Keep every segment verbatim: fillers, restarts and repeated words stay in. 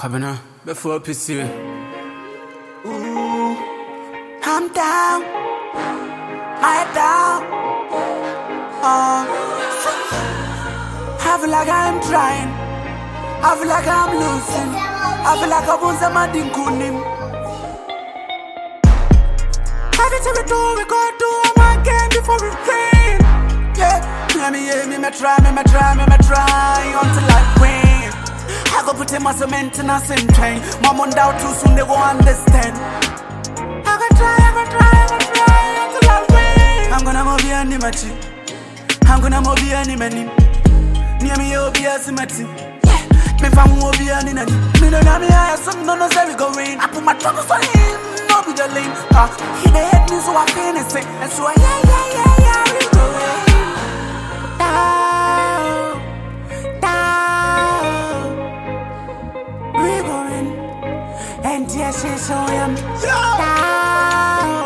Kwabena, before P C. Ooh, I'm down, I'm down. Uh, I feel like I'm trying, I feel like I'm losing, I feel like I want somebody kunim. Everything we do, we go do one game before we rain. Yeah, me, me, yeah, me, me try, me, me try, me, me try until I win. I go put him as a maintenance in train. Mom on doubt too soon they won't understand. I go try, I go try, I go try until I win. I'm gonna move any machi. I'm gonna move any many. Near me you'll be a symmetry. Yeah, me from will be any nanny. Me don't know me I have some no no say we go rain. I put my troubles on him, no be the lane. Ah, he they hate me so I feel it say. And so I yeah yeah yeah yeah we go rain. And yes, it's so am down,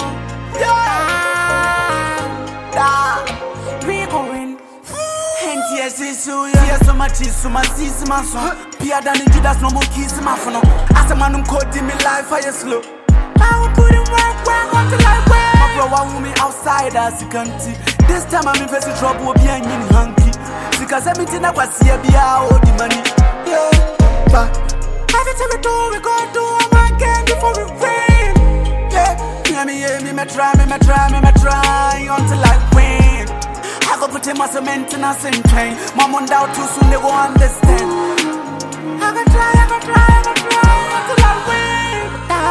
down, we going. And yes, it's so am. Yes, so much is so much is my son. Pierre than the Judas no more kiss my phone. As a man who caught in me life, I slow. I will put in work, work until I win. My brother want me outside as a country. This time I'm in face of trouble, be a mini hunky. Because everything I was here, be all the money. Yeah, but everything we do, we go do one game before we win. Yeah, me, me, yeah, me, me try, me, me try, me, me try until I win. I go put him as a maintenance in train. Mom on doubt too soon they won't understand. I go try, I go try, I go try until I win.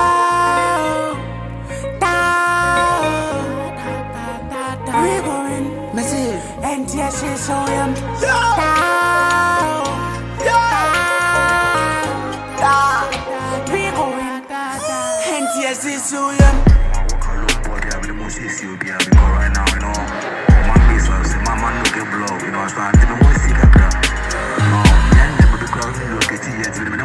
Down, down, we going. Messy, and yes, it's so am. Down, yes, it's so young. Right now, you know, my piece of my man look at blow, you know, I stand in the most secret. No, yeah, never the crowd, look at it,